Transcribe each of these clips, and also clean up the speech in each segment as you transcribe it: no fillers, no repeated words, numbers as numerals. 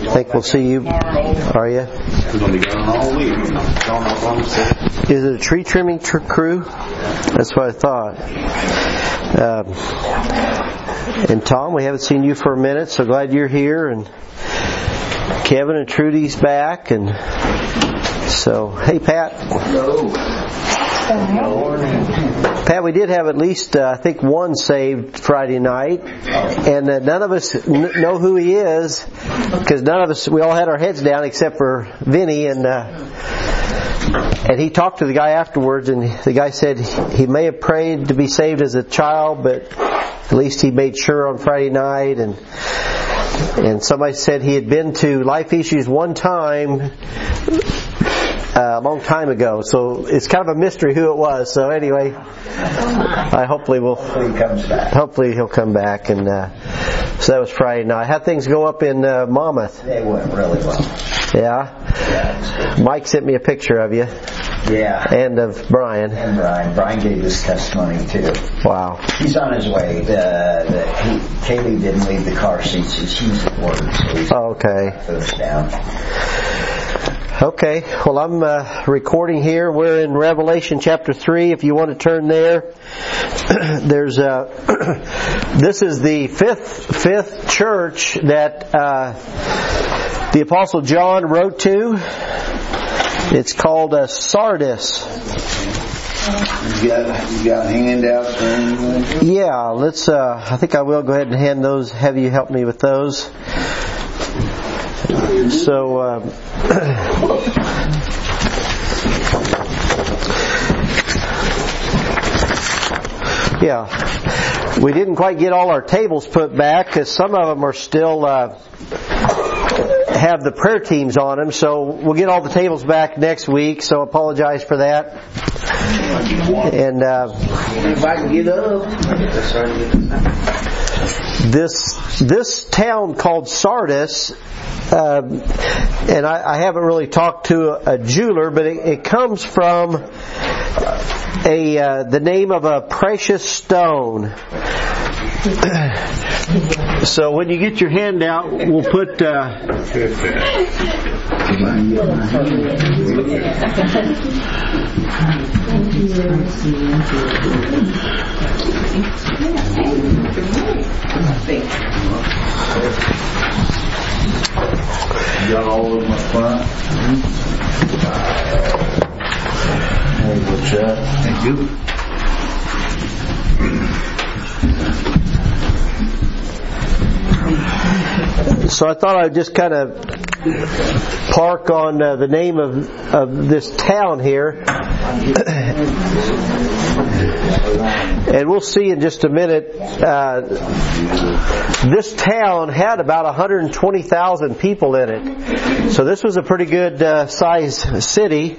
think we'll see you. Are you? We're going to be gone all week. Is it a tree trimming crew? That's what I thought. And Tom, we haven't seen you for a minute, so glad you're here. And Kevin and Trudy's back. And so, hey, Pat. Hello. Pat, we did have at least, I think, one saved Friday night, and none of us know who he is, because none of us, we all had our heads down except for Vinny, and he talked to the guy afterwards, and the guy said he may have prayed to be saved as a child, but at least he made sure on Friday night, and somebody said he had been to Life Issues one time, a long time ago, so it's kind of a mystery who it was. So anyway, hopefully he'll come back. And so that was Friday night. How'd things go up in Monmouth? They went really well. Yeah? Mike sent me a picture of you. Yeah. And of Brian. And Brian gave his testimony too. Wow. He's on his way. Kaylee didn't leave the car seat, so she's at work. So he's goes down. Okay, well I'm recording here. We're in Revelation chapter 3. If you want to turn there, there's this is the fifth church that the Apostle John wrote to. It's called Sardis. You got handouts or anything? Yeah, let's. I think I will go ahead and hand those. Have you help me with those? So, yeah, we didn't quite get all our tables put back because some of them are still have the prayer teams on them. So we'll get all the tables back next week. So apologize for that. And if I can get up. This town called Sardis, and I haven't really talked to a jeweler, but it comes from the name of a precious stone. So when you get your handout, we'll put You got all of them up front? What's that? Thank you. So I thought I'd just kind of park on the name of this town here. And we'll see in just a minute. This town had about 120,000 people in it. So this was a pretty good sized city.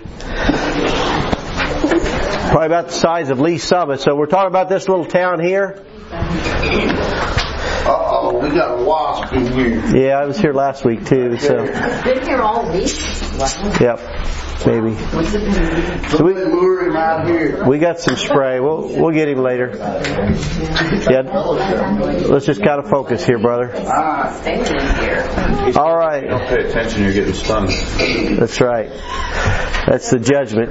Probably about the size of Lee Summit. So we're talking about this little town here. Uh-oh, we got a wasp in here. Yeah, I was here last week too. So. Been here all week? Yep, maybe. So we lure him out here. We got some spray. We'll get him later. Yeah, let's just kind of focus here, brother. All right. Don't pay attention, you're getting stung. That's right. That's the judgment.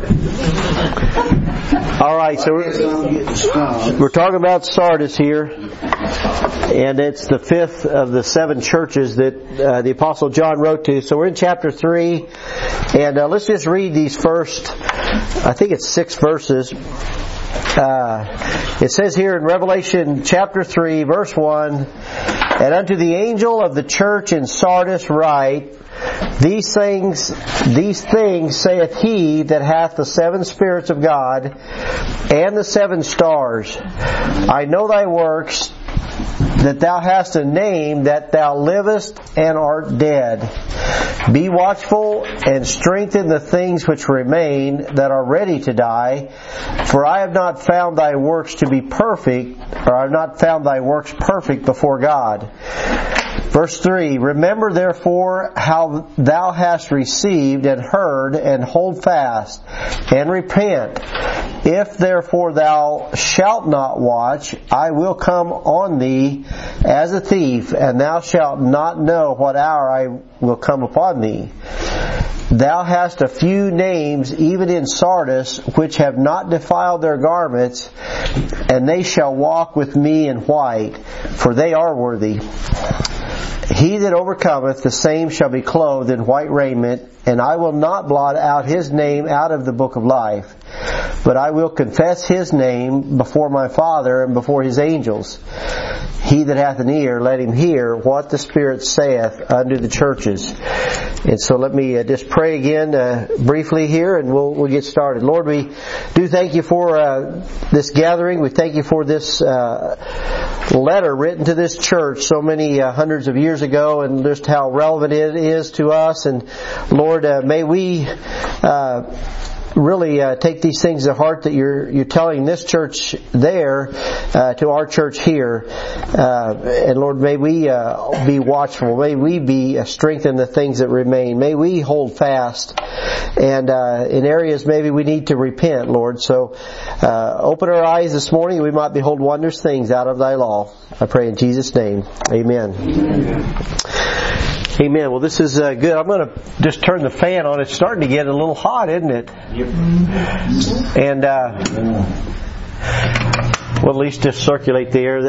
All right, so we're talking about Sardis here, and it's the fifth of the 7 churches that the Apostle John wrote to. So we're in chapter 3, and let's just read these first, I think it's 6 verses. It says here in Revelation chapter 3, verse 1, "And unto the angel of the church in Sardis write, These things saith he that hath the 7 spirits of God and the 7 stars. I know thy works, that thou hast a name, that thou livest and art dead. Be watchful and strengthen the things which remain that are ready to die. For I have not found thy works to be perfect, or I have not found thy works perfect before God. Verse 3, remember therefore how thou hast received and heard, and hold fast, and repent. If therefore thou shalt not watch, I will come on thee as a thief, and thou shalt not know what hour I will come upon thee. Thou hast a few names even in Sardis, which have not defiled their garments, and they shall walk with me in white, for they are worthy. He that overcometh, the same shall be clothed in white raiment, and I will not blot out his name out of the book of life, but I will confess his name before my Father and before his angels. He that hath an ear, let him hear what the Spirit saith unto the churches. And so let me just pray again briefly here, and we'll get started. Lord, we do thank you for this gathering. We thank you for this letter written to this church so many hundreds of years ago, and just how relevant it is to us. And Lord, may we really take these things to heart that you're telling this church there to our church here. And Lord, may we be watchful. May we be strengthened the things that remain. May we hold fast. And in areas maybe we need to repent, Lord. So open our eyes this morning, we might behold wondrous things out of thy law. I pray in Jesus' name. Amen. Amen. Well, this is good. I'm going to just turn the fan on. It's starting to get a little hot, isn't it? Yep. And well, at least just circulate the air.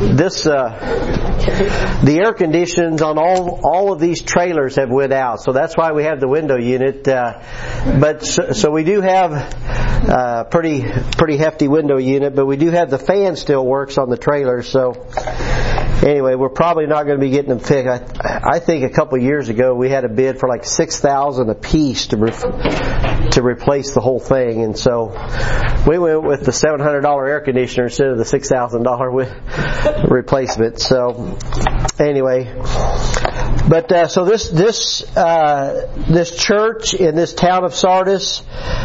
The air conditions on all of these trailers have went out, so that's why we have the window unit. So we do have pretty hefty window unit, but we do have the fan still works on the trailers. So anyway, we're probably not going to be getting them fixed. I think a couple of years ago we had a bid for like $6,000 a piece to replace the whole thing, and so we went with the $700 air conditioner instead of the $6,000 replacement. So anyway, but so this church in this town of Sardis,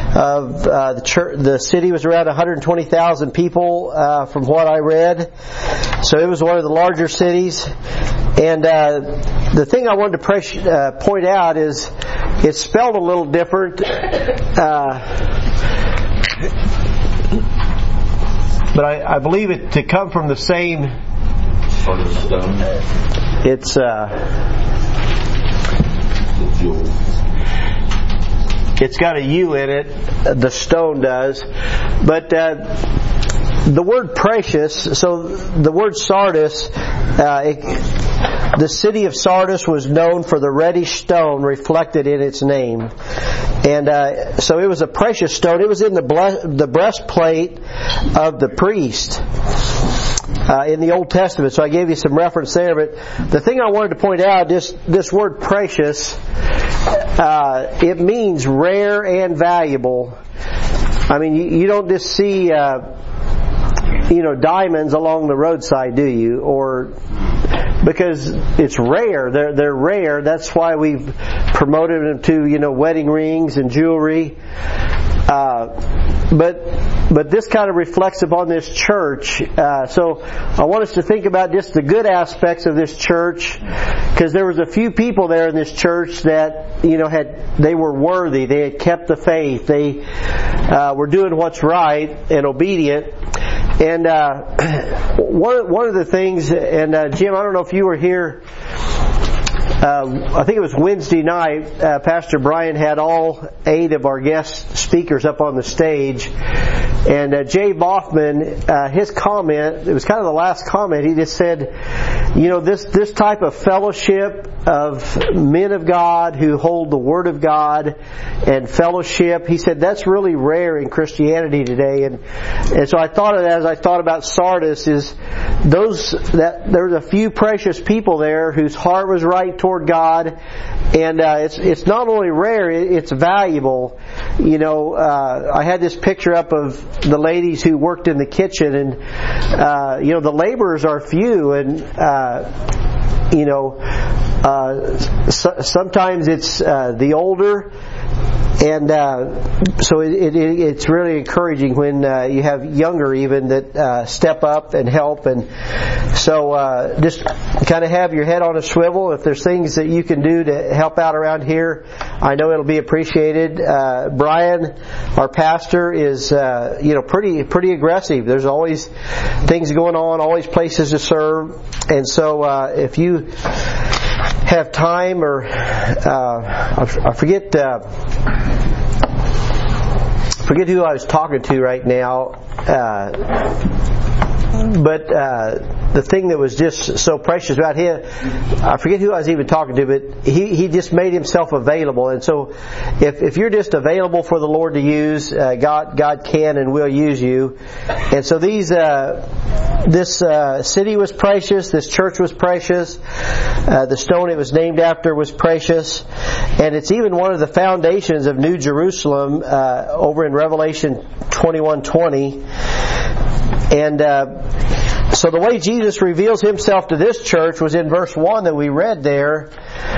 the city was around 120,000 people from what I read. So it was one of the larger cities. And the thing I wanted to point out is it's spelled a little different. But I believe it to come from the same. It's got a U in it. The stone does, but the word precious. So the word Sardis. The city of Sardis was known for the reddish stone reflected in its name. And so it was a precious stone. It was in the breastplate of the priest in the Old Testament. So I gave you some reference there. But the thing I wanted to point out, this word precious, it means rare and valuable. I mean, you don't just see diamonds along the roadside, do you? Or because it's rare. They're rare. That's why we've promoted them to, wedding rings and jewelry. But this kind of reflects upon this church. So I want us to think about just the good aspects of this church, because there was a few people there in this church that, they were worthy. They had kept the faith. They were doing what's right and obedient. And one of the things, and Jim, I don't know if you were here, I think it was Wednesday night, Pastor Brian had all 8 of our guest speakers up on the stage. And Jay Boffman, his comment, it was kind of the last comment, he just said, this type of fellowship of men of God who hold the Word of God and fellowship, he said that's really rare in Christianity today. And so I thought of that as I thought about Sardis, is there's a few precious people there whose heart was right toward God, and it's not only rare, it's valuable. I had this picture up of the ladies who worked in the kitchen, and the laborers are few, and sometimes it's the older And so it's really encouraging when you have younger even that step up and help. And so just kind of have your head on a swivel. If there's things that you can do to help out around here, I know it'll be appreciated. Brian, our pastor, is pretty aggressive. There's always things going on, always places to serve. And so if you have time, or I forget who I was talking to right now, but the thing that was just so precious about him, I forget who I was even talking to, but he just made himself available. And so if you're just available for the Lord to use, God can and will use you. And so this city was precious, this church was precious, the stone it was named after was precious, and it's even one of the foundations of New Jerusalem over in Revelation 21:20. And so the way Jesus reveals Himself to this church was in verse 1 that we read there.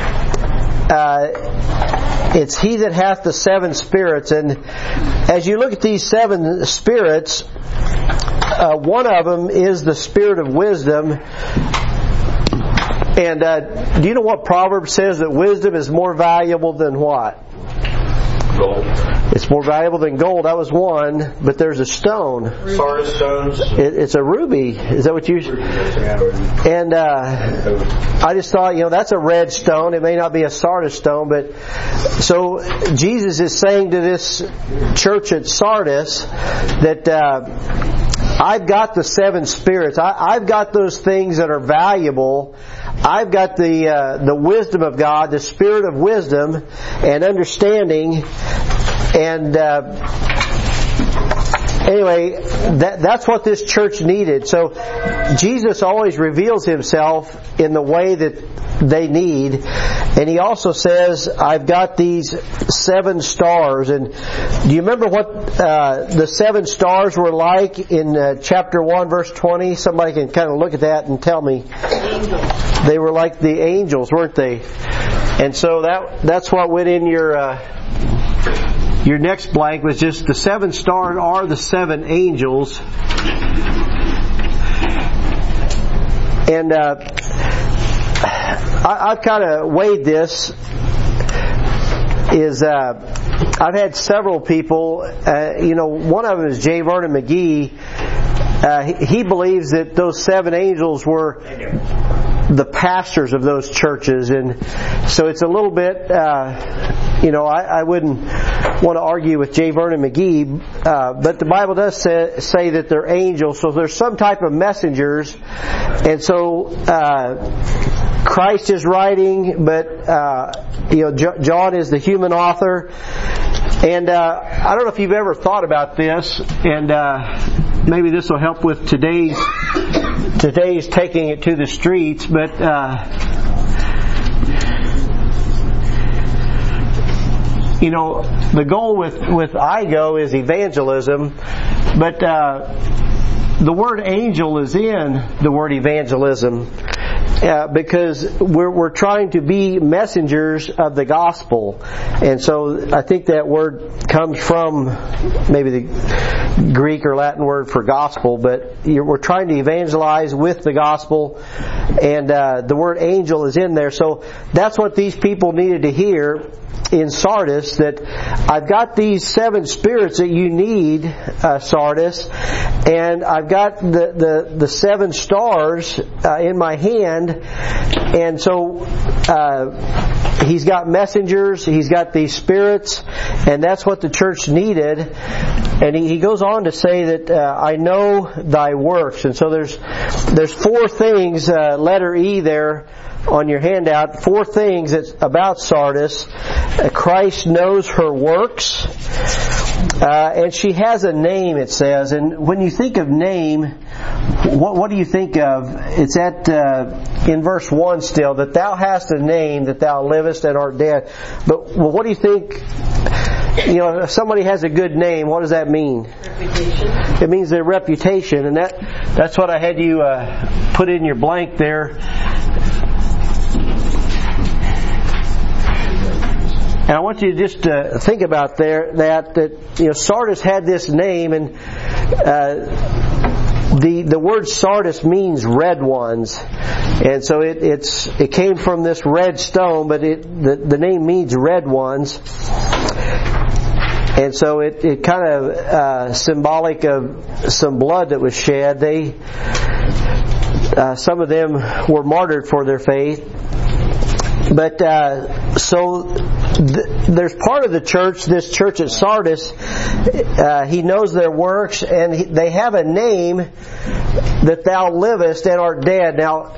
It's He that hath the 7 spirits. And as you look at these 7 spirits, one of them is the spirit of wisdom. And do you know what Proverbs says? That wisdom is more valuable than what? Gold. It's more valuable than gold. That was one, but there's a stone. Sardis stones. It's a ruby. Is that what you? And I just thought, that's a red stone. It may not be a Sardis stone, but so Jesus is saying to this church at Sardis that I've got the 7 spirits. I've got those things that are valuable. I've got the wisdom of God, the spirit of wisdom and understanding. And anyway, that's what this church needed. So Jesus always reveals Himself in the way that they need. And He also says, I've got these 7 stars. And do you remember what the 7 stars were like in chapter 1, verse 20? Somebody can kind of look at that and tell me. They were like the angels, weren't they? And so that's what went in your next blank, was just the 7 stars are the 7 angels. And I've kind of weighed this. I've had several people, one of them is J. Vernon McGee. He believes that those 7 angels were the pastors of those churches, and so it's a little bit, I wouldn't want to argue with J. Vernon McGee, but the Bible does say that they're angels, so there's some type of messengers, and so Christ is writing, but John is the human author, and I don't know if you've ever thought about this, and maybe this will help with today's taking it to the streets, but the goal with IGO is evangelism, but the word angel is in the word evangelism. Because we're trying to be messengers of the gospel, and so I think that word comes from maybe the Greek or Latin word for gospel, but we're trying to evangelize with the gospel, and the word angel is in there. So that's what these people needed to hear in Sardis, that I've got these 7 spirits that you need, Sardis, and I've got the 7 stars in my hand, and so He's got messengers, He's got these spirits, and that's what the church needed. And he goes on to say that I know thy works, and so there's 4 things, letter E there on your handout, 4 things that's about Sardis. Christ knows her works, and she has a name, it says. And when you think of name, what do you think of? It's in verse 1 still, that thou hast a name, that thou livest and art dead. But what do you think? If somebody has a good name, what does that mean? Reputation. It means their reputation, and that's what I had you put in your blank there. And I want you to just think about that Sardis had this name, and the word Sardis means red ones, and so it came from this red stone, but the name means red ones, and so it kind of symbolic of some blood that was shed. Some of them were martyred for their faith. But there's part of the church, this church at Sardis, he knows their works, and they have a name, that thou livest and art dead. Now,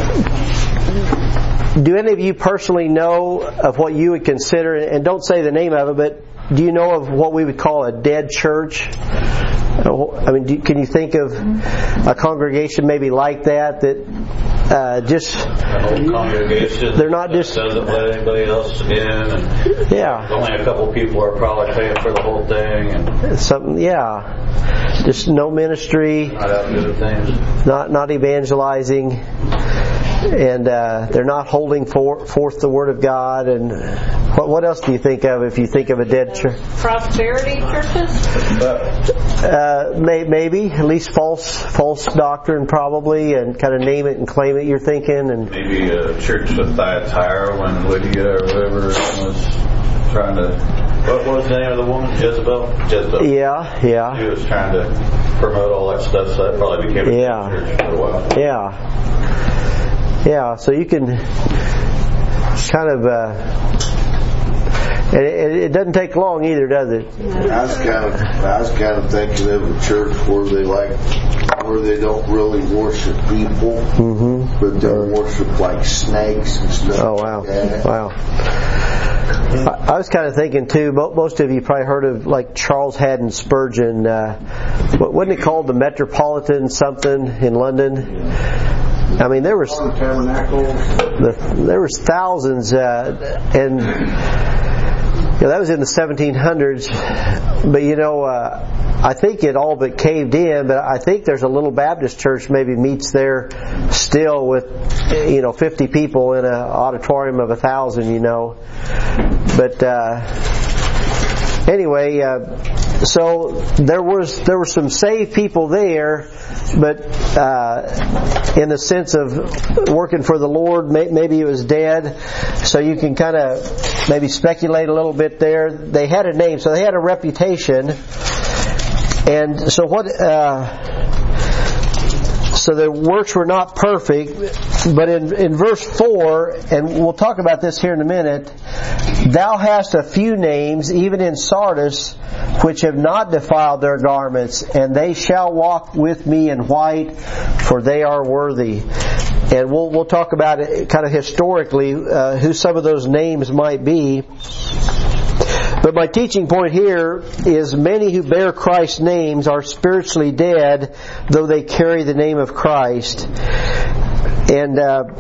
do any of you personally know of what you would consider, and don't say the name of it, but do you know of what we would call a dead church? I mean, can you think of a congregation maybe like that just the whole congregation? They're not just doesn't let anybody else in, and only a couple people are probably paying for the whole thing, and something. Just no ministry, not out doing things, not evangelizing, and they're not holding forth the Word of God. And what else do you think of if you think of a dead church? Prosperity churches? Maybe at least false doctrine, probably, and kind of name it and claim it. You're thinking, and maybe a church with Thyatira when Lydia or whatever was trying to. What was the name of the woman? Jezebel. Yeah. She was trying to promote all that stuff, so that probably became a church for a while. Yeah. So you can kind of. It doesn't take long either, does it? I was kind of thinking of a church where they don't really worship people, but they worship like snakes and stuff. Oh wow! Like that. Wow. I was kind of thinking too. Most of you probably heard of like Charles Haddon Spurgeon. Wasn't it called the Metropolitan something in London? I mean, there was thousands, and that was in the 1700s. But I think it all but caved in. But I think there's a little Baptist church maybe meets there still with 50 people in an auditorium of 1,000. But anyway, so there were some saved people there, but in the sense of working for the Lord, maybe it was dead. So you can kind of maybe speculate a little bit there. They had a name, so they had a reputation, and so so their works were not perfect. But in verse 4, and we'll talk about this here in a minute, thou hast a few names, even in Sardis, which have not defiled their garments, and they shall walk with me in white, for they are worthy. And we'll talk about it kind of historically, who some of those names might be. But my teaching point here is many who bear Christ's names are spiritually dead, though they carry the name of Christ. And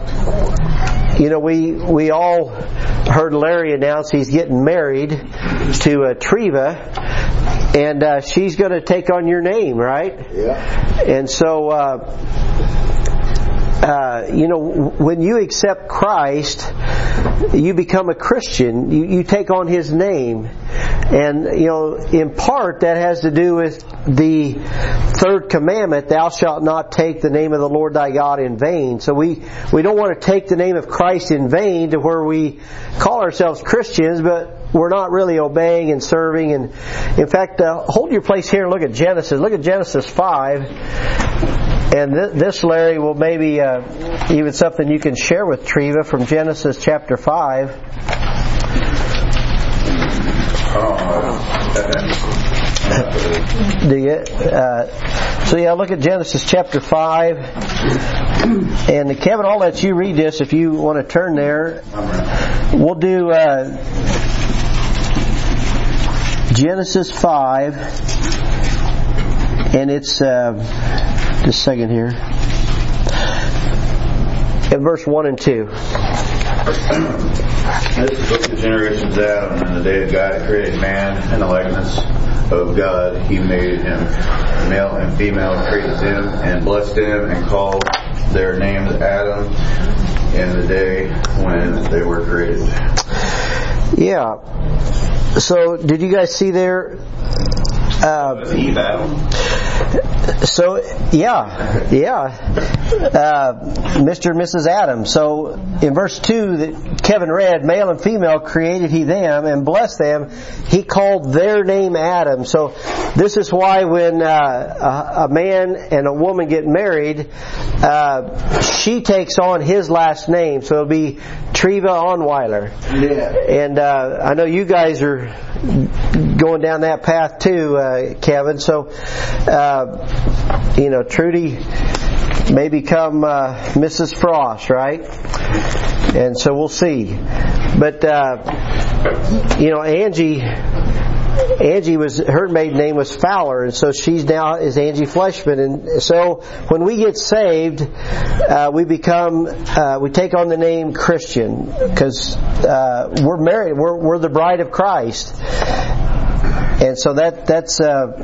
we all heard Larry announce he's getting married to Treva, and she's going to take on your name, right? Yeah. And so when you accept Christ, you become a Christian. You take on His name. And, in part that has to do with the third commandment, thou shalt not take the name of the Lord thy God in vain. So we don't want to take the name of Christ in vain to where we call ourselves Christians, but we're not really obeying and serving. And in fact, hold your place here and look at Genesis. Look at Genesis 5. And this, Larry, will maybe even something you can share with Treva from Genesis chapter 5. Do you? Look at Genesis chapter 5. And Kevin, I'll let you read this if you want to turn there. We'll do Genesis 5. And it's, just a second here. In verse 1 and 2. This is the generations of Adam. In the day that God created man in the likeness of God, He made him. Male and female created them, and blessed them, and called their names Adam in the day when they were created. Yeah. So, did you guys see there? Eve, Adam. So, Mr. and Mrs. Adam. So, in verse 2 that Kevin read, male and female created He them and blessed them. He called their name Adam. So, this is why when a man and a woman get married, she takes on his last name. So, it'll be Treva Onweiler. Yeah. And I know you guys are going down that path too, Kevin. So, Trudy may become Mrs. Frost, right? And so we'll see. But Angie was, her maiden name was Fowler, and so she's now is Angie Fleshman. And so when we get saved, we become, we take on the name Christian because we're married. We're the bride of Christ, and so that's.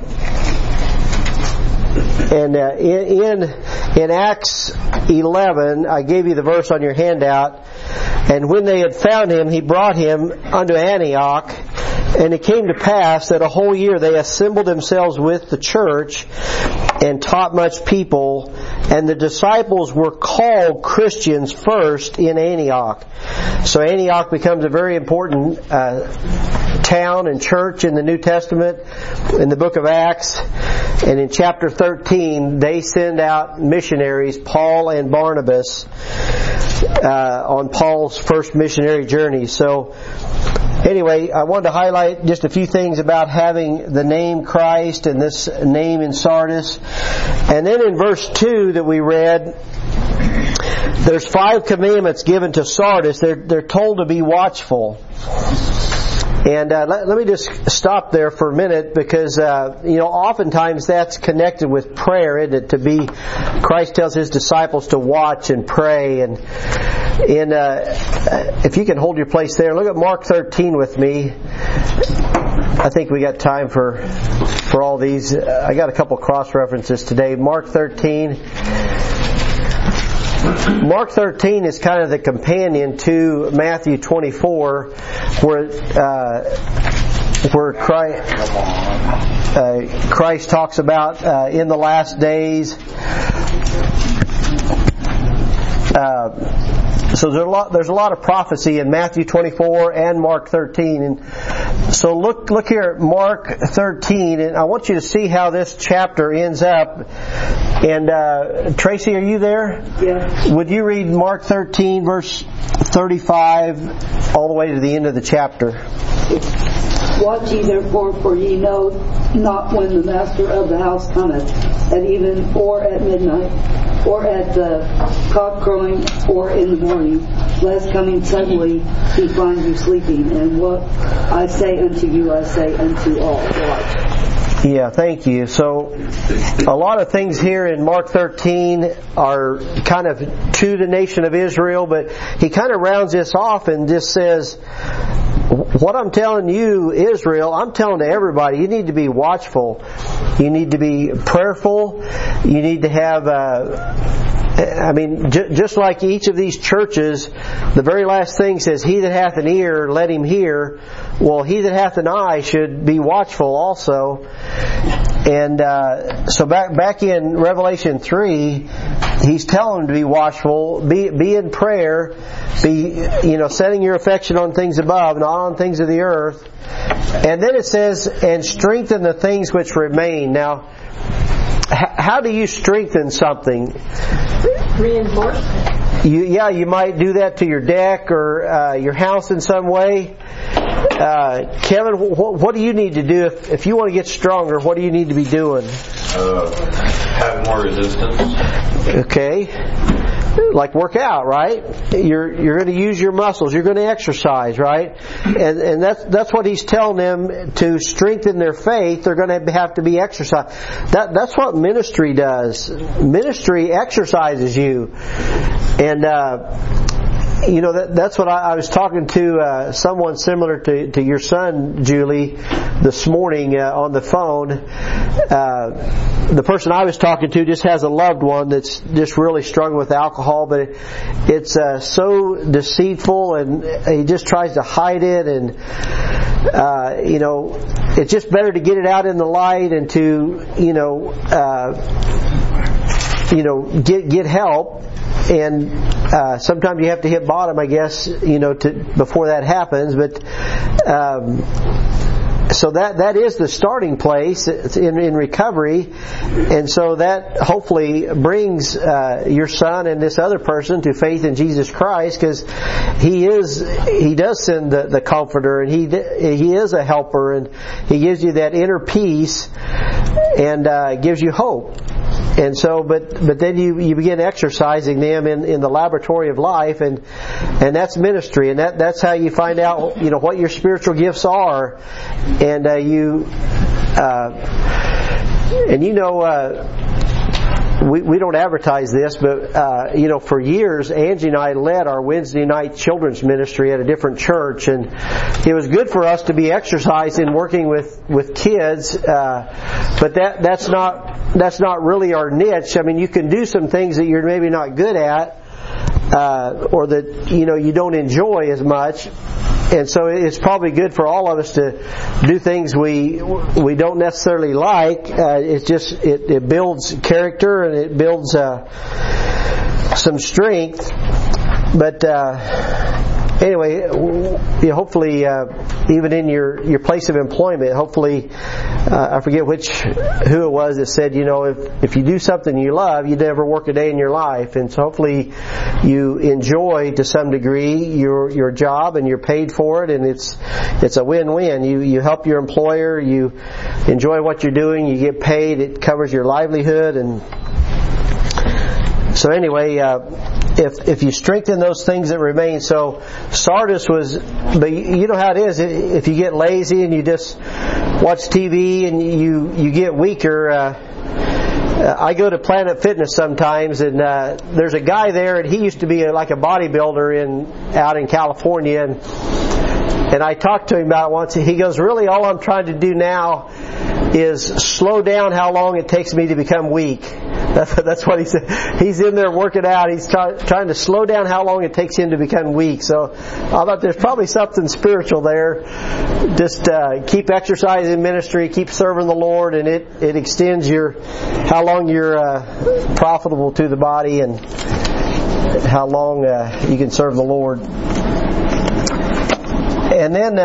And in Acts 11, I gave you the verse on your handout. And when they had found him, he brought him unto Antioch. And it came to pass that a whole year they assembled themselves with the church and taught much people. And the disciples were called Christians first in Antioch. So Antioch becomes a very important town and church in the New Testament, in the book of Acts. And in chapter 13, they send out missionaries, Paul and Barnabas, on Paul's first missionary journey. So, anyway, I wanted to highlight just a few things about having the name Christ and this name in Sardis. And then in verse 2 that we read, there's 5 commandments given to Sardis. They're told to be watchful. And let me just stop there for a minute because, oftentimes that's connected with prayer, isn't it? Christ tells His disciples to watch and pray. And if you can hold your place there, look at Mark 13 with me. I think we got time for all these. I got a couple cross references today. Mark 13. Mark 13 is kind of the companion to Matthew 24, where Christ talks about in the last days. So there's a lot of prophecy in Matthew 24 and Mark 13. And so look here at Mark 13, and I want you to see how this chapter ends up. And Tracy, are you there? Yeah. Would you read Mark 13, verse 35, all the way to the end of the chapter? Watch ye therefore, for ye know not when the master of the house cometh, at even, or at midnight, or at the cock crowing, or in the morning, lest coming suddenly he find you sleeping. And what I say unto you, I say unto all. Watch. Yeah, thank you. So, a lot of things here in Mark 13 are kind of to the nation of Israel, but he kind of rounds this off and just says, what I'm telling you, Israel, I'm telling to everybody, you need to be watchful. You need to be prayerful. You need to have, just like each of these churches, the very last thing says, he that hath an ear, let him hear. Well, he that hath an eye should be watchful also. And so back in Revelation 3, he's telling them to be watchful, be in prayer, be setting your affection on things above, not on things of the earth. And then it says, and strengthen the things which remain. Now, how do you strengthen something? Reinforcement. You might do that to your deck or your house in some way. Kevin, what do you need to do if you want to get stronger? What do you need to be doing? Have more resistance. Okay, like work out, right? You're going to use your muscles. You're going to exercise, right? And that's what he's telling them, to strengthen their faith. They're going to have to be exercised. That's what ministry does. Ministry exercises you, and that's what I was talking to someone similar to your son, Julie, this morning on the phone. The person I was talking to just has a loved one that's just really struggling with alcohol, but it's so deceitful, and he just tries to hide it, and it's just better to get it out in the light and to get help. And sometimes you have to hit bottom, I guess, before that happens. But so that is the starting place in recovery, and so that hopefully brings your son and this other person to faith in Jesus Christ, because he does send the Comforter, and he is a helper, and he gives you that inner peace and gives you hope. And so, but then you begin exercising them in the laboratory of life, and that's ministry, and that's how you find out what your spiritual gifts are, and we don't advertise this, but for years Angie and I led our Wednesday night children's ministry at a different church, and it was good for us to be exercised in working with kids, but that's not really our niche. I mean, you can do some things that you're maybe not good at, or that you don't enjoy as much. And so it's probably good for all of us to do things we don't necessarily like. It builds character, and it builds some strength. But anyway, hopefully, even in your place of employment, hopefully, I forget who it was that said, if you do something you love, you never work a day in your life. And so hopefully you enjoy to some degree your job, and you're paid for it, and it's a win-win. You help your employer, you enjoy what you're doing, you get paid, it covers your livelihood, and so anyway, if you strengthen those things that remain. So Sardis was, but you know how it is. If you get lazy and you just watch TV and you get weaker. I go to Planet Fitness sometimes, and there's a guy there, and he used to be like a bodybuilder out in California, and I talked to him about it once. He goes, really, all I'm trying to do now is slow down how long it takes me to become weak. That's what he said. He's in there working out. He's trying to slow down how long it takes him to become weak. So I thought there's probably something spiritual there. Just keep exercising ministry, keep serving the Lord, and it extends how long you're profitable to the body, and how long you can serve the Lord. And then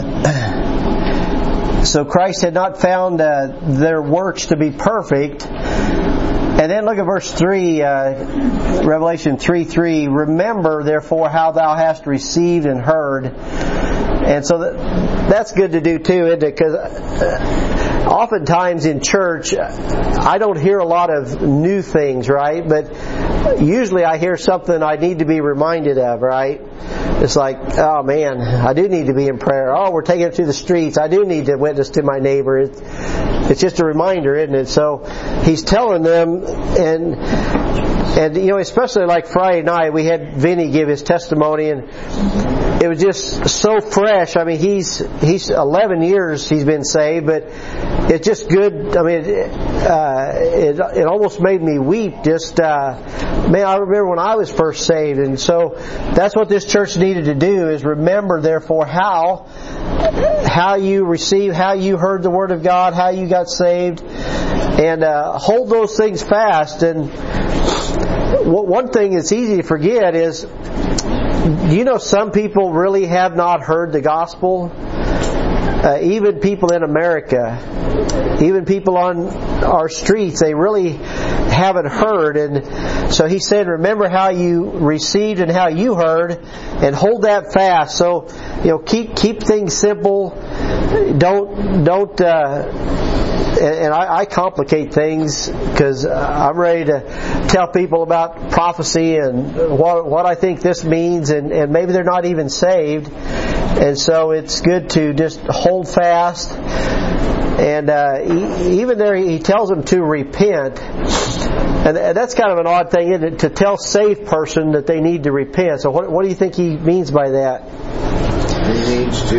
so Christ had not found their works to be perfect. And then look at verse 3, Revelation 3:3. Remember, therefore, how thou hast received and heard. And so that's good to do too, isn't it? Because oftentimes in church, I don't hear a lot of new things, right? But usually I hear something I need to be reminded of, right? It's like, oh man, I do need to be in prayer. Oh, we're taking it to the streets. I do need to witness to my neighbor. It's just a reminder, isn't it? So he's telling them, and especially like Friday night, we had Vinny give his testimony, and it was just so fresh. I mean, he's 11 years he's been saved, but it's just good. I mean, it almost made me weep. Just man, I remember when I was first saved, and so that's what this church needed to do, is remember, therefore, how you received, how you heard the Word of God, how you got saved, and hold those things fast. And one thing that's easy to forget is, some people really have not heard the gospel. Even people in America, even people on our streets, they really haven't heard. And so he said, remember how you received and how you heard, and hold that fast. So, keep things simple. Don't and I complicate things, because I'm ready to tell people about prophecy and what I think this means, and maybe they're not even saved. And so it's good to just hold fast And even there, he tells them to repent. And that's kind of an odd thing, isn't it? To tell saved person that they need to repent. So what do you think he means by that? He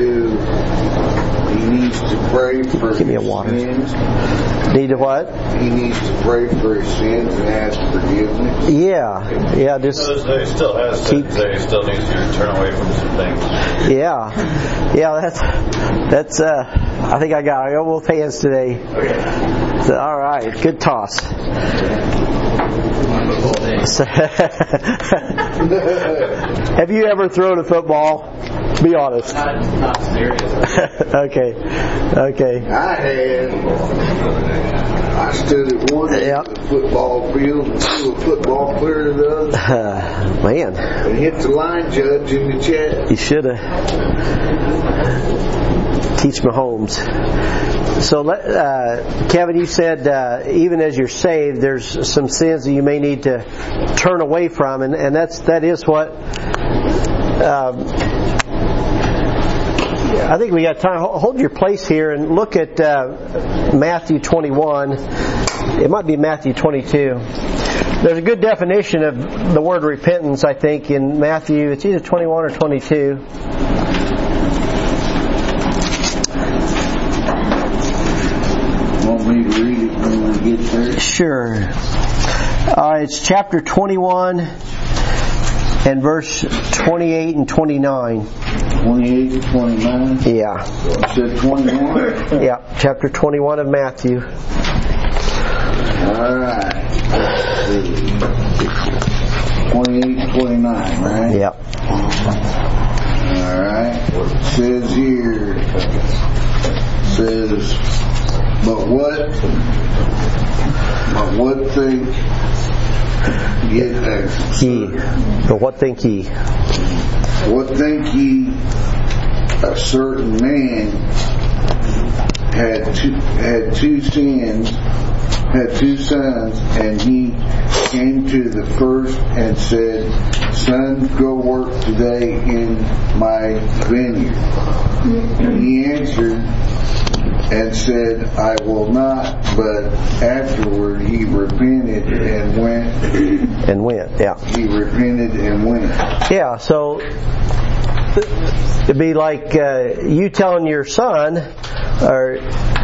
needs to pray for Give me a his water. sins. Need to what? He needs to pray for his sins and ask forgiveness. Yeah, just He still has sins there. He still needs to turn away from some things. yeah. That's. I think I got both hands today. Okay. So, all right, good toss. Have you ever thrown a football? Be honest. Not serious. Okay. I had. I stood at one end of the football field and threw a football clear to the other. Man. And hit the line judge in the chest. You should have. Teach Mahomes. So, Kevin, you said even as you're saved, there's some sins that you may need to turn away from, and that is what. I think we got time. Hold your place here and look at Matthew 21. It might be Matthew 22. There's a good definition of the word repentance, I think, in Matthew. It's either 21 or 22. Want me to read it when we get there? Sure. It's chapter 21 and verse 28 and 29. 28 to 29? Yeah. You said 21? Yeah, chapter 21 of Matthew. Alright. 28 to 29, right? Yep. Alright. Says here, but what think Ye. But what think ye? What think ye? A certain man had two sons, and he came to the first and said, "Son, go work today in my vineyard." And he answered and said, "I will not." But afterward he repented and went. Yeah. He repented and went. Yeah, so it'd be like you telling your son, or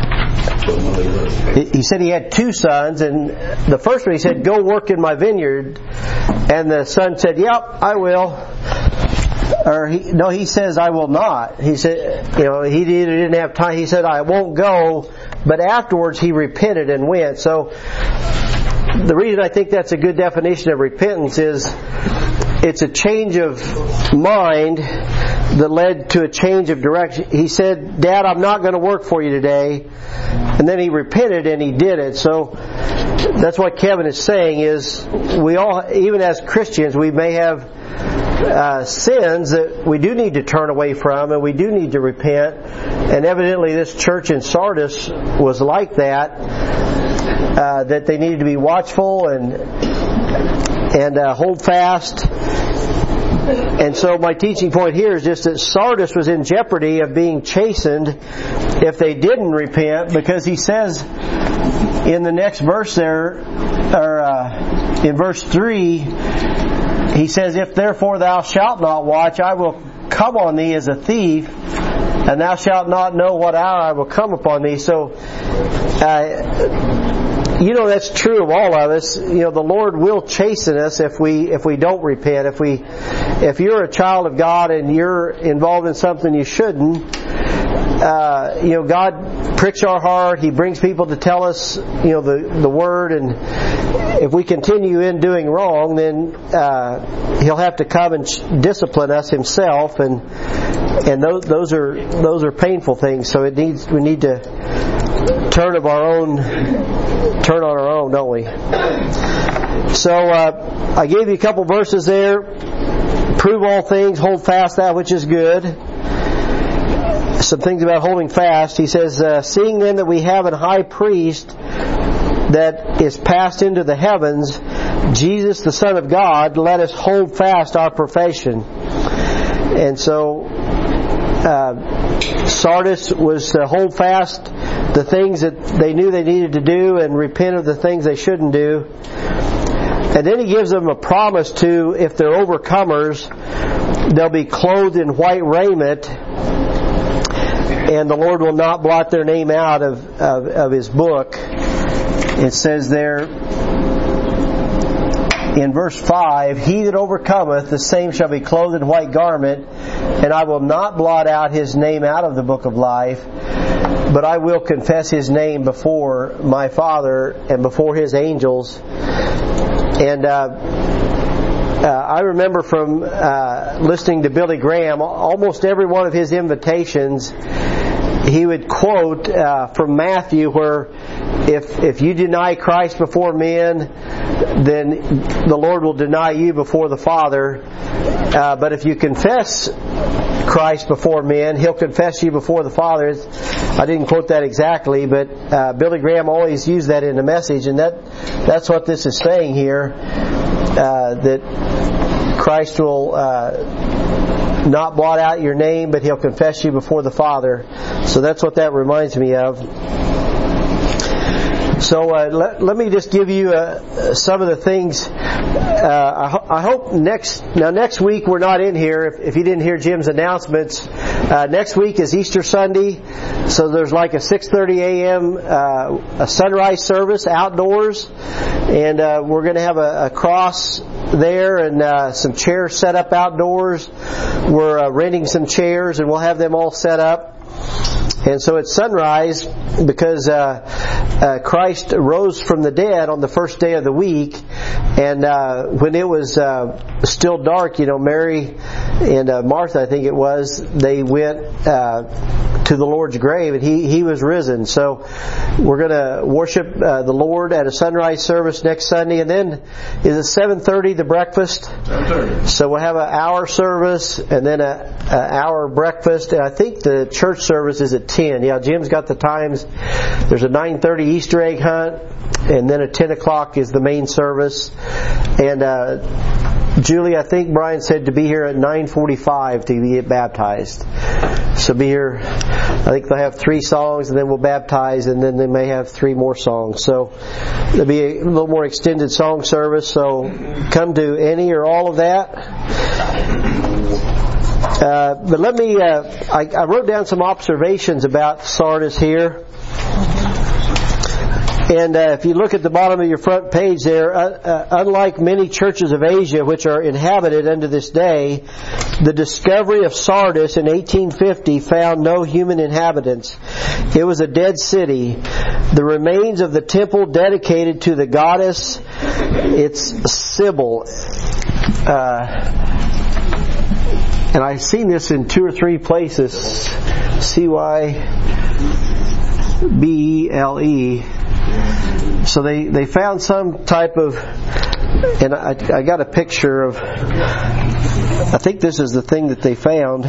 he said he had two sons, and the first one he said, "Go work in my vineyard," and the son said, "Yep, I will." Or he says, "I will not." He said, he either didn't have time. He said, "I won't go," but afterwards he repented and went. So the reason I think that's a good definition of repentance is it's a change of mind that led to a change of direction. He said, "Dad, I'm not going to work for you today," and then he repented and he did it. So that's what Kevin is saying is we all, even as Christians, we may have sins that we do need to turn away from and we do need to repent, and evidently this church in Sardis was like that, that they needed to be watchful and hold fast. And so my teaching point here is just that Sardis was in jeopardy of being chastened if they didn't repent, because he says in the next verse there, or in verse 3, he says, "If therefore thou shalt not watch, I will come on thee as a thief, and thou shalt not know what hour I will come upon thee." So, that's true of all of us. The Lord will chasten us if we don't repent. If you're a child of God and you're involved in something you shouldn't, God pricks our heart. He brings people to tell us, the Word, and if we continue in doing wrong, then He'll have to come and discipline us Himself, and those are painful things. So we need to turn on our own, don't we? So I gave you a couple verses there. Prove all things, hold fast that which is good. Some things about holding fast. He says, "Seeing then that we have a high priest that is passed into the heavens, Jesus the Son of God, let us hold fast our profession." And so Sardis was to hold fast the things that they knew they needed to do and repent of the things they shouldn't do. And then He gives them a promise to, if they're overcomers, they'll be clothed in white raiment, and the Lord will not blot their name out of His book. It says there in verse 5, He that overcometh, the same shall be clothed in white garment, and I will not blot out his name out of the book of life, but I will confess his name before my Father and before His angels. And I remember from listening to Billy Graham, almost every one of his invitations, he would quote from Matthew, where if you deny Christ before men, then the Lord will deny you before the Father. But if you confess Christ before men, He'll confess you before the Father. I didn't quote that exactly, but Billy Graham always used that in the message, and that's what this is saying here, that Christ will not blot out your name, but He'll confess you before the Father. So that's what that reminds me of. So let me just give you some of the things. I hope next week we're not in here. If you didn't hear Jim's announcements, next week is Easter Sunday, so there's like a 6:30 a.m. A sunrise service outdoors, and we're going to have a cross there and some chairs set up outdoors. We're renting some chairs, and we'll have them all set up. And so it's sunrise because Christ rose from the dead on the first day of the week, and when it was still dark, Mary and Martha, I think it was, they went to the Lord's grave, and He was risen. So we're going to worship the Lord at a sunrise service next Sunday, and then is it 7:30 the breakfast? 7:30. So we'll have an hour service and then an hour breakfast, and I think the church service is at 10. Yeah, Jim's got the times. There's a 9:30 Easter egg hunt, and then at 10 o'clock is the main service. And Julie, I think Brian said to be here at 9:45 to get baptized. So be here. I think they'll have 3 songs, and then we'll baptize, and then they may have 3 more songs. So there'll be a little more extended song service. So come to any or all of that. But let me, I wrote down some observations about Sardis here. And if you look at the bottom of your front page there, unlike many churches of Asia which are inhabited unto this day, the discovery of Sardis in 1850 found no human inhabitants. It was a dead city. The remains of the temple dedicated to the goddess, it's Sybil. And I've seen this in 2 or 3 places. Cybele. So they found some type of, and I got a picture of, I think this is the thing that they found.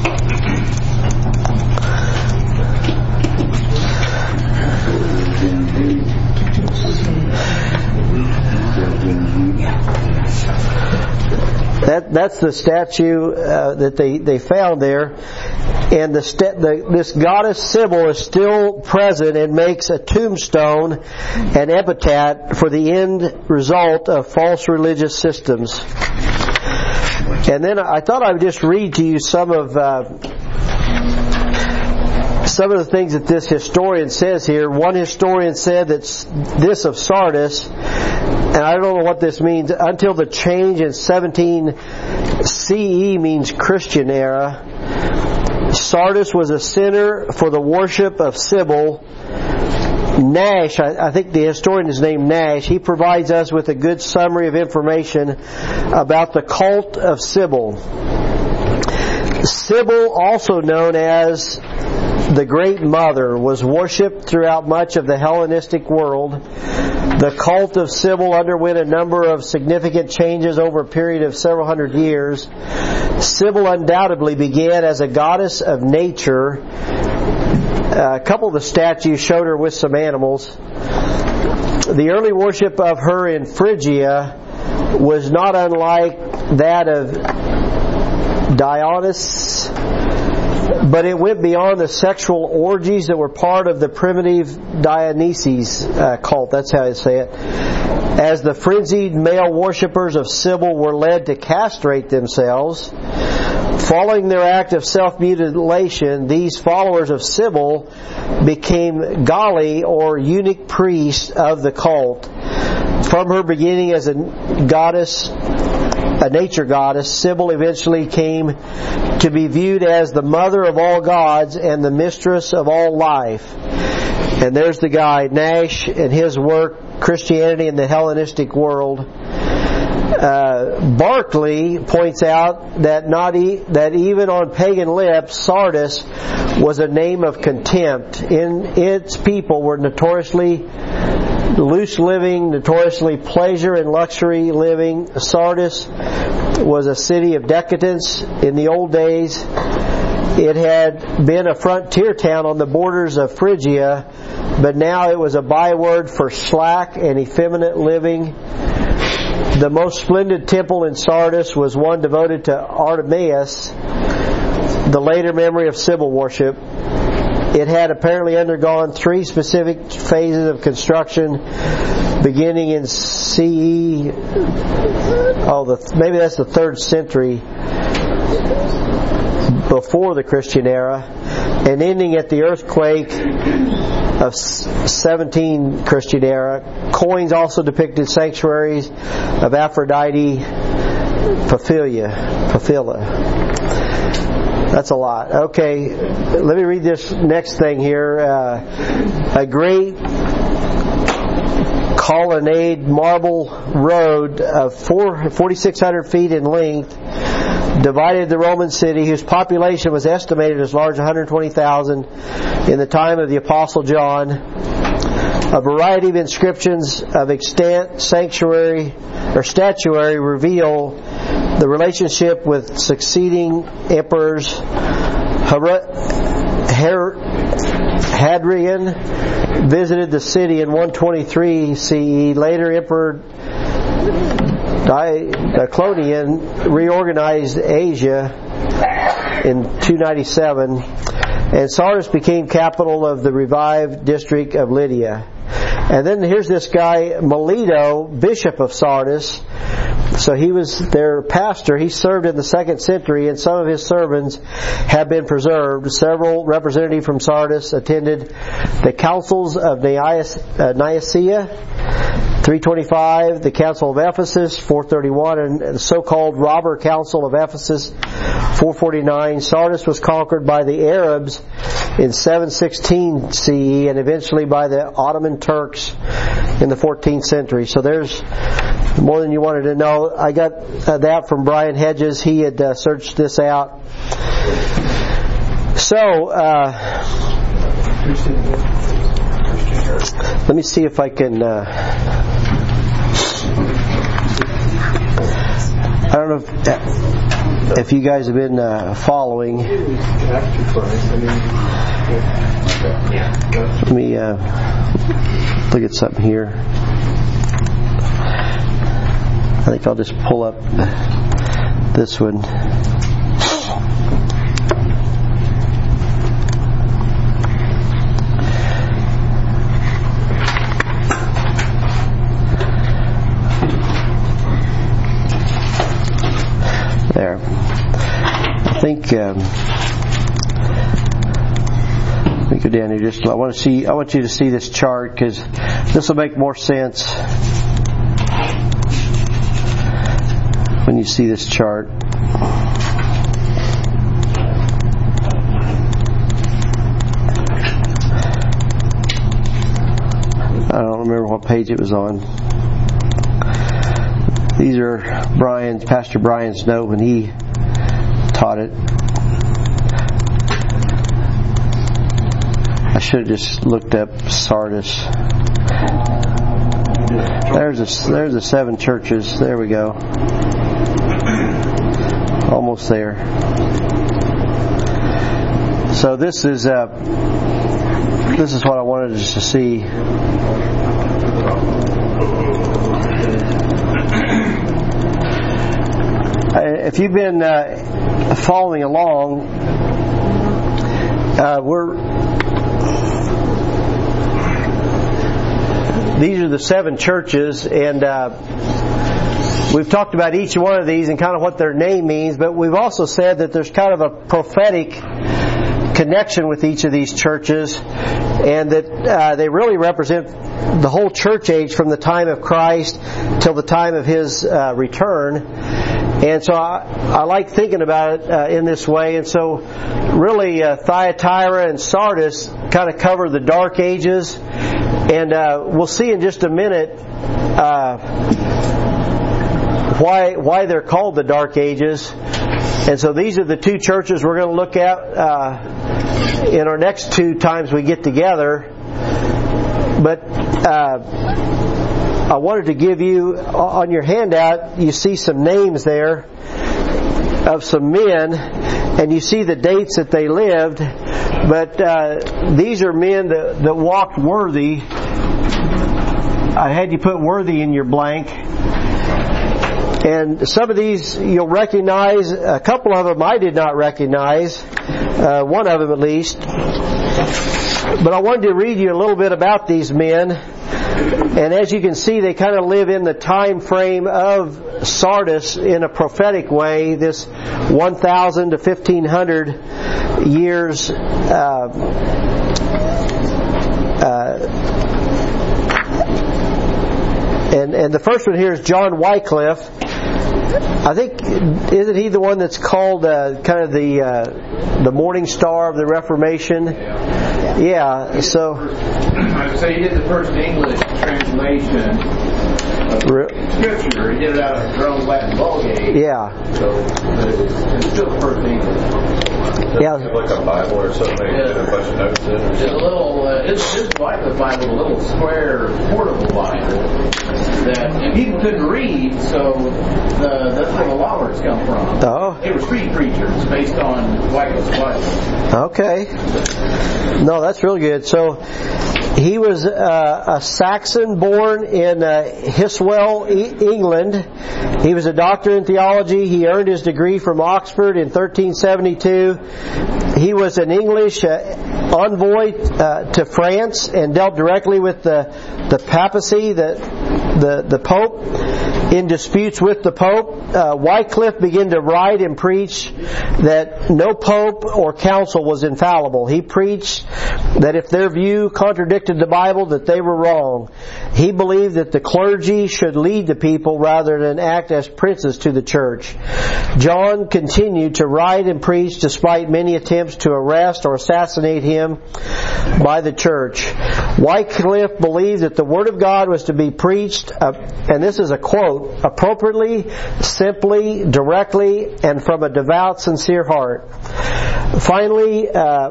That's the statue that they found there, and this goddess Sybil is still present and makes a tombstone and epitaph for the end result of false religious systems. And then I thought I would just read to you some of the things that this historian says here. One historian said that this of Sardis, and I don't know what this means, until the change in 17 CE means Christian era. Sardis was a center for the worship of Sybil. Nash, I think the historian is named Nash, he provides us with a good summary of information about the cult of Sybil. Sybil, also known as the Great Mother, was worshipped throughout much of the Hellenistic world. The cult of Sybil underwent a number of significant changes over a period of several hundred years. Sybil undoubtedly began as a goddess of nature. A couple of the statues showed her with some animals. The early worship of her in Phrygia was not unlike that of Dionysus, but it went beyond the sexual orgies that were part of the primitive Dionysus cult. That's how I say it. As the frenzied male worshippers of Sybil were led to castrate themselves, following their act of self-mutilation, these followers of Sybil became Gali, or eunuch priests of the cult. From her beginning as a goddess, a nature goddess, Sybil eventually came to be viewed as the mother of all gods and the mistress of all life. And there's the guy, Nash, and his work, Christianity in the Hellenistic World. Barclay points out that that even on pagan lips, Sardis was a name of contempt. Its people were notoriously loose living, notoriously pleasure and luxury living. Sardis was a city of decadence in the old days. It had been a frontier town on the borders of Phrygia, but now it was a byword for slack and effeminate living. The most splendid temple in Sardis was one devoted to Artemis, the later memory of Sybil worship. It had apparently undergone 3 specific phases of construction, beginning in CE. Maybe that's the 3rd century before the Christian era, and ending at the earthquake of 17 Christian era. Coins also depicted sanctuaries of Aphrodite, Paphylla. That's a lot. Okay, let me read this next thing here. A great colonnade marble road of 4,600 feet in length divided the Roman city, whose population was estimated as large as 120,000 in the time of the Apostle John. A variety of inscriptions of extant statuary reveal the relationship with succeeding emperors. Hadrian visited the city in 123 CE. Later, Emperor Diocletian reorganized Asia in 297, and Sardis became capital of the revived district of Lydia. And then here's this guy, Melito, bishop of Sardis. So he was their pastor. He served in the 2nd century, and some of his sermons have been preserved. Several representatives from Sardis attended the councils of Nicaea, 325, the Council of Ephesus, 431, and the so-called Robber Council of Ephesus, 449. Sardis was conquered by the Arabs in 716 CE and eventually by the Ottoman Turks in the 14th century. So there's more than you wanted to know. I got that from Brian Hedges. He had searched this out. So, let me see if I can... I don't know if you guys have been following. Let me look at something here. I think I'll just pull up this one. There. I think let me go down here. I want you to see this chart because this will make more sense when you see this chart. I don't remember what page it was on. These are Pastor Brian's note when he taught it. I should have just looked up Sardis. There's the 7 churches. There we go. Almost there. So this is what I wanted us to see. If you've been following along, These are the 7 churches, and we've talked about each one of these and kind of what their name means, but we've also said that there's kind of a prophetic connection with each of these churches, and that they really represent the whole church age from the time of Christ till the time of His return. And so I like thinking about it in this way. And so really Thyatira and Sardis kind of cover the dark ages. And we'll see in just a minute why they're called the dark ages. And so these are the 2 churches we're going to look at in our next 2 times we get together. But I wanted to give you, on your handout, you see some names there of some men, and you see the dates that they lived. But these are men that walked worthy. I had you put worthy in your blank. And some of these you'll recognize. A couple of them I did not recognize. One of them at least. But I wanted to read you a little bit about these men. And as you can see, they kind of live in the time frame of Sardis in a prophetic way, this 1,000 to 1,500 years and the first one here is John Wycliffe. I think, isn't he the one that's called kind of the morning star of the Reformation? Yeah. So I would say he did the first English translation of Scripture. He did it out of Jerome Latin Vulgate. Yeah. So it's still the first English. Yeah. Like a Bible or something, and a bunch of notes in it. It's a little, it's like the Bible, a little square portable Bible and people couldn't read, so that's where the law words come from. Oh. They were street preachers based on Wycliffe's Bible. Okay. No, that's real good. So he was a Saxon born in Hiswell, England. He was a doctor in theology. He earned his degree from Oxford in 1372. He was an English envoy to France and dealt directly with the papacy, the Pope, in disputes with the Pope. Wycliffe began to write and preach that no Pope or council was infallible. He preached that if their view contradicted the Bible, that they were wrong. He believed that the clergy should lead the people rather than act as princes to the church. John continued to write and preach despite many attempts to arrest or assassinate him by the church. Wycliffe believed that the Word of God was to be preached, and this is a quote, appropriately, simply, directly, and from a devout, sincere heart. Finally,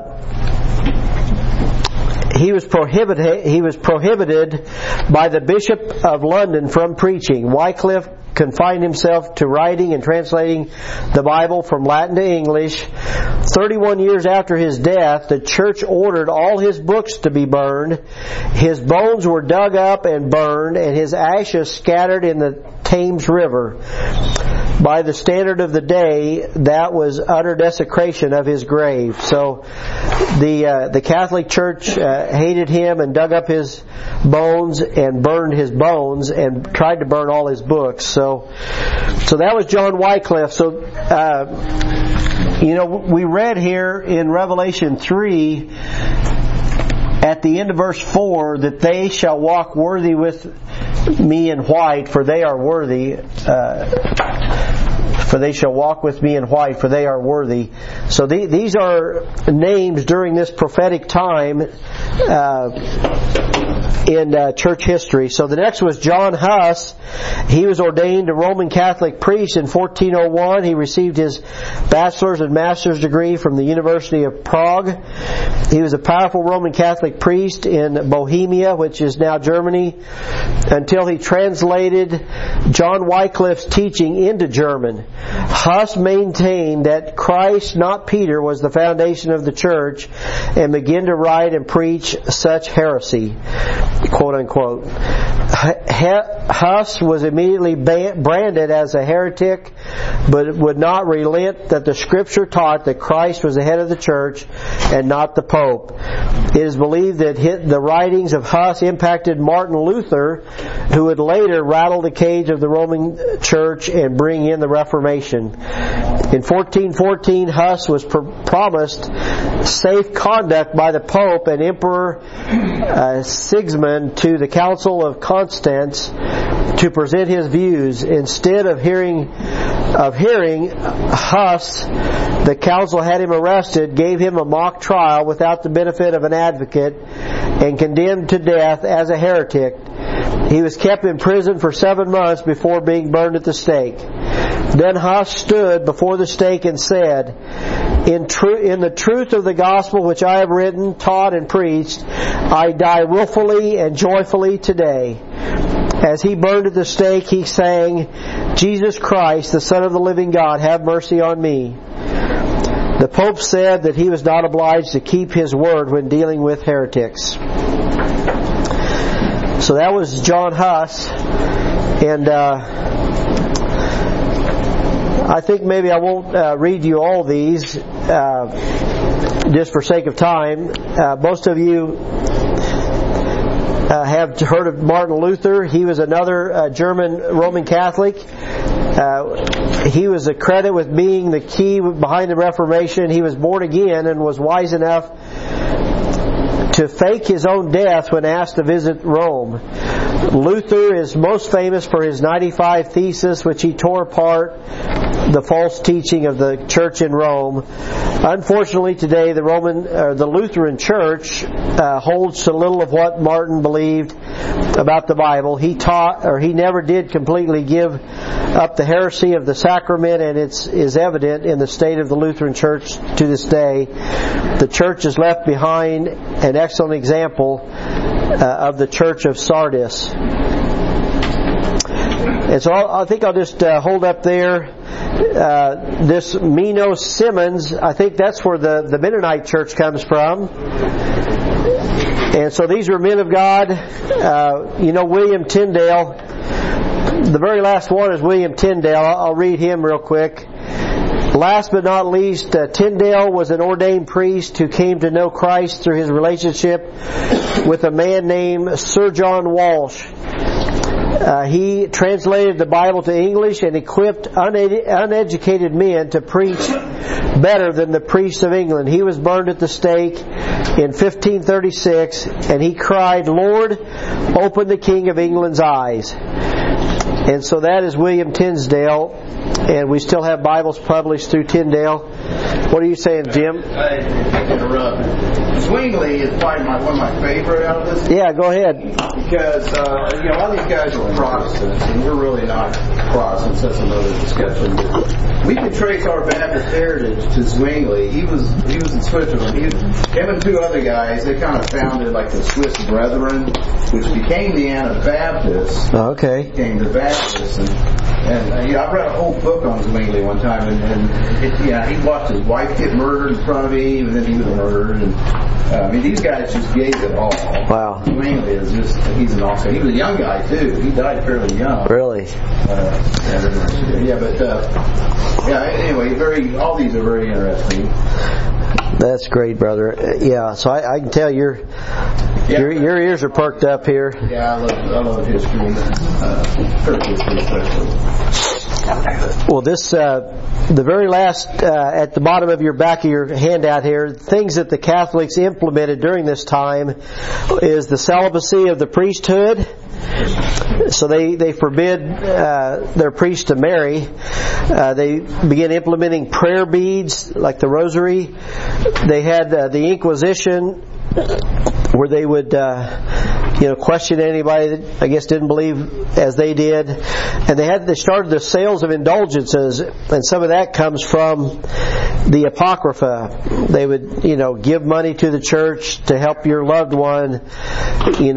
he was prohibited by the Bishop of London from preaching. Wycliffe confined himself to writing and translating the Bible from Latin to English. 31 years after his death, the church ordered all his books to be burned. His bones were dug up and burned, and his ashes scattered in the Thames River. By the standard of the day, that was utter desecration of his grave. So the Catholic Church hated him and dug up his bones and burned his bones and tried to burn all his books. So that was John Wycliffe. So we read here in Revelation 3 at the end of verse 4 that they shall walk worthy with me in white, for they are worthy. For they shall walk with me in white, for they are worthy. So these are names during this prophetic time in church history. So the next was John Huss. He was ordained a Roman Catholic priest in 1401. He received his bachelor's and master's degree from the University of Prague. He was a powerful Roman Catholic priest in Bohemia, which is now Germany, until he translated John Wycliffe's teaching into German. Huss maintained that Christ, not Peter, was the foundation of the church, and began to write and preach such heresy, quote unquote. Huss was immediately branded as a heretic, but would not relent that the Scripture taught that Christ was the head of the church and not the Pope. It is believed that the writings of Huss impacted Martin Luther, who would later rattle the cage of the Roman Church and bring in the Reformation. In 1414, Huss was promised safe conduct by the Pope and Emperor Sigismund to the Council of Constance to present his views. Instead of hearing Huss, the council had him arrested, gave him a mock trial without the benefit of an advocate, and condemned to death as a heretic. He was kept in prison for 7 months before being burned at the stake. Then Huss stood before the stake and said, In the truth of the gospel which I have written, taught, and preached, I die willfully and joyfully today. As he burned at the stake, he sang, Jesus Christ, the Son of the living God, have mercy on me. The Pope said that he was not obliged to keep his word when dealing with heretics. So that was John Huss, and I think maybe I won't read you all these just for sake of time. Most of you have heard of Martin Luther. He was another German Roman Catholic. He was accredited with being the key behind the Reformation. He was born again and was wise enough to fake his own death when asked to visit Rome. Luther is most famous for his 95 Theses, which he tore apart the false teaching of the church in Rome. Unfortunately, today the Lutheran Church holds to little of what Martin believed about the Bible. He never did completely give up the heresy of the sacrament, and it is evident in the state of the Lutheran Church to this day. The church has left behind an excellent example of the Church of Sardis. And so I think I'll just hold up there this Menno Simons. I think that's where the Mennonite church comes from. And so these were men of God. William Tyndale. The very last one is William Tyndale. I'll read him real quick. Last but not least, Tyndale was an ordained priest who came to know Christ through his relationship with a man named Sir John Walsh. He translated the Bible to English and equipped uneducated men to preach better than the priests of England. He was burned at the stake in 1536, and he cried, Lord, open the King of England's eyes. And so that is William Tyndale, and we still have Bibles published through Tyndale. What are you saying, Jim? I interrupt. Zwingli is probably one of my favorite out of this. Yeah, go ahead. Because a lot of these guys are Protestants, and we're really not Protestants. That's another discussion. But we can trace our Baptist heritage to Zwingli. He was in Switzerland. Him and two other guys, they kind of founded like the Swiss Brethren, which became the Anabaptists. Okay. Became the Baptists, and I read a whole book on Zwingli one time, and he watched his wife get murdered in front of him, and then he was murdered, and these guys just gave it all. Wow. Zwingli is he's an awesome. He was a young guy too. He died fairly young. Really? Anyway, all these are very interesting. That's great, brother. Yeah, so I can tell your ears are perked up here. Yeah, I love history. Church history especially. Well, this the very last at the bottom of your back of your handout here, things that the Catholics implemented during this time is the celibacy of the priesthood. So they forbid their priests to marry. They began implementing prayer beads like the rosary. They had the Inquisition, where they would question anybody that I guess didn't believe as they did, and they started the sales of indulgences, and some of that comes from the Apocrypha. They would give money to the church to help your loved one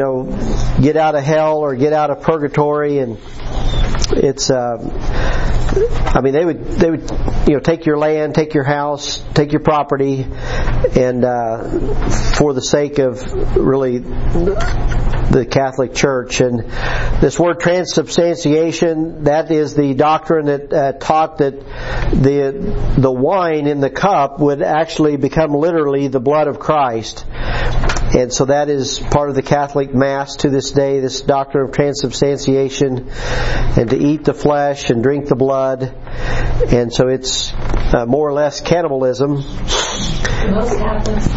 get out of hell or get out of purgatory, and it's I mean, they would, take your land, take your house, take your property, and for the sake of really the Catholic Church. And this word transubstantiation, that is the doctrine that taught that the wine in the cup would actually become literally the blood of Christ. And so that is part of the Catholic Mass to this day, this doctrine of transubstantiation, and to eat the flesh and drink the blood. And so it's more or less cannibalism. Most Catholics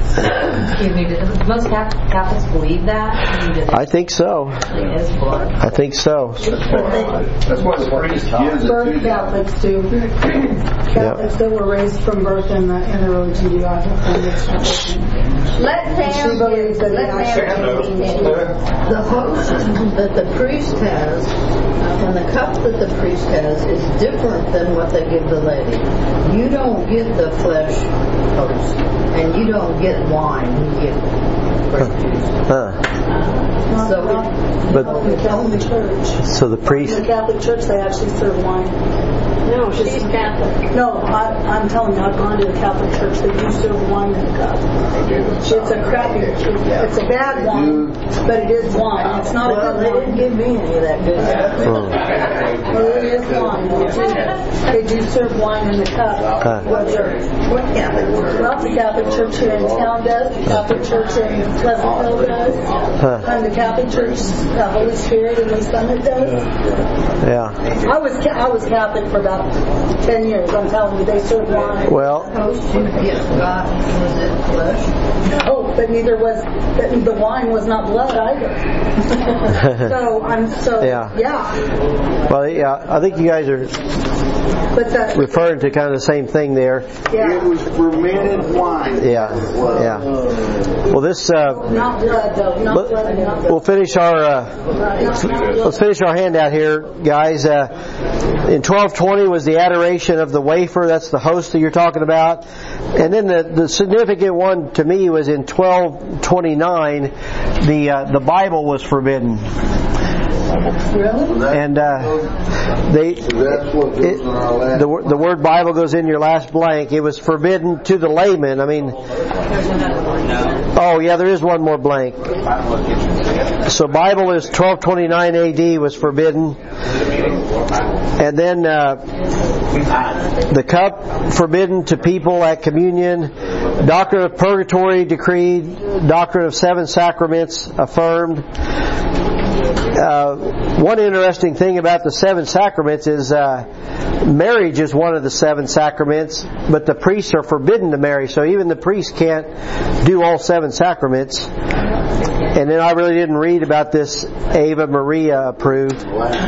believe that? I think so. It is blood. I think so. That's what the priest gives it Birth to. Catholics do. Catholics that were raised from birth in the religion do. I don't think it's Let She Sam believes that let The host that the priest has and the cup that the priest has is different than what they give the lady. You don't get the flesh host, and you don't get wine. You get grape juice. So the priest. In the Catholic Church, they actually serve wine. No, she's Catholic. No, I'm telling you, I've gone to the Catholic Church. They do serve wine in the cup. It's a crappy. It's a bad wine, but it is wine. It's not a good They wine. didn't give me any of that good stuff. Well, it is wine. They do serve wine in the cup. What church? What Catholic church? Well, the Catholic Church here in town does. The Catholic Church in Pleasantville does. And the Catholic Church, the Holy Spirit in East Summit does. Yeah. I was Catholic for about 10 years. I'm telling you, they serve wine. Well, Yes, God was in flesh. Oh, but neither was the wine was not blood either. Yeah. Well, yeah. I think you guys are But referring to kind of the same thing there. It was fermented wine. Yeah. Well, this. not blood though. Not blood. Not blood. We'll finish our. Let's finish our handout here, guys. In 1220 was the adoration of the wafer. That's the host that you're talking about. And then the significant one to me was in 1229. The Bible was forbidden. Really? And That's what goes in our last. the word Bible goes in your last blank. It was forbidden to the layman. I mean, oh yeah, there is one more blank. So Bible is 1229 AD was forbidden, and then the cup forbidden to people at communion. Doctrine of purgatory decreed. Doctrine of 7 sacraments affirmed. One interesting thing about the 7 sacraments is marriage is one of the 7 sacraments, but the priests are forbidden to marry, so even the priest can't do all 7 sacraments. And then I really didn't read about this Ave Maria approved.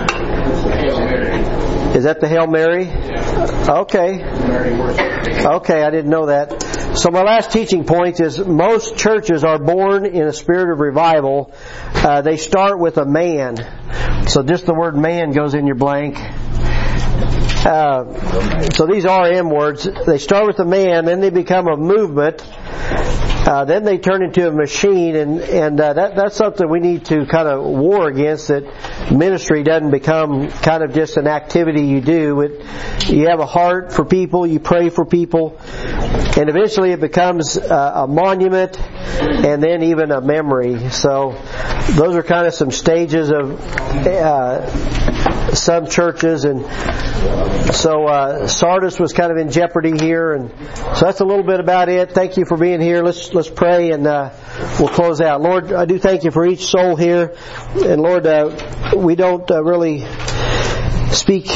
Is that the Hail Mary? Okay, I didn't know that. So my last teaching point is most churches are born in a spirit of revival. They start with a man. So just the word man goes in your blank. So these are M words. They start with a man, then they become a movement. Then they turn into a machine, and that's something we need to kind of war against, that ministry doesn't become kind of just an activity you do. You have a heart for people, you pray for people, and eventually it becomes a monument and then even a memory. So those are kind of some stages of some churches, and so Sardis was kind of in jeopardy here, and so that's a little bit about it. Thank you for being here. Let's pray, and we'll close out. Lord, I do thank you for each soul here, and Lord, we don't really speak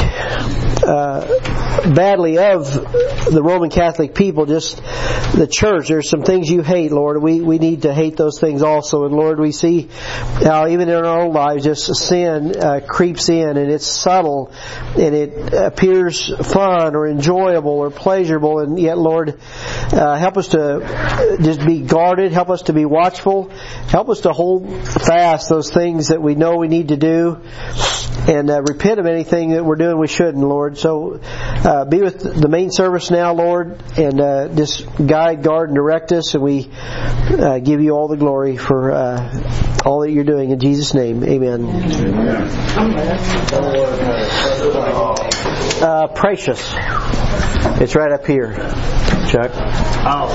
badly of the Roman Catholic people, just the church. There's some things you hate, Lord. We need to hate those things also. And Lord, we see how even in our own lives, just sin creeps in, and it's subtle, and it appears fun or enjoyable or pleasurable, and yet, Lord, help us to just be guarded. Help us to be watchful. Help us to hold fast those things that we know we need to do, and repent of anything that we're doing we shouldn't, Lord. So be with the main service now, Lord, and just guide, guard, and direct us, and we give you all the glory for all that you're doing. In Jesus' name, amen. precious. It's right up here, Chuck. Oh.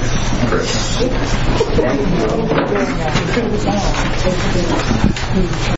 Yeah.